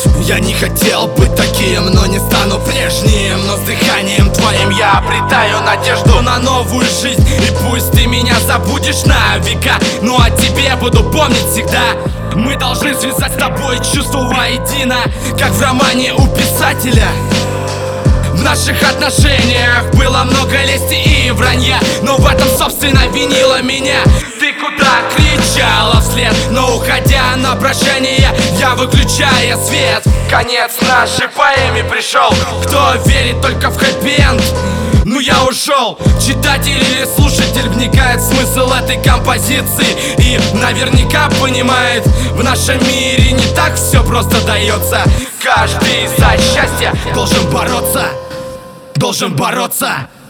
Я не хотел быть таким, но не стану прежним. Но с дыханием твоим я обретаю надежду на новую жизнь. И пусть ты меня забудешь на века, ну а тебе буду помнить всегда. Мы должны связать с тобой чувства воедино, как в романе у писателя. В наших отношениях было много лести и вранья, но в этом, собственно, винила меня. Ты куда кричала вслед, но уходя на прощание, я выключая свет. Конец нашей поэме пришел. Кто верит только в хэппи-энд? Ну я ушел. Читатель или слушатель вникает в смысл этой композиции и наверняка понимает, в нашем мире не так все просто дается. Каждый за счастье должен бороться. Должен бороться.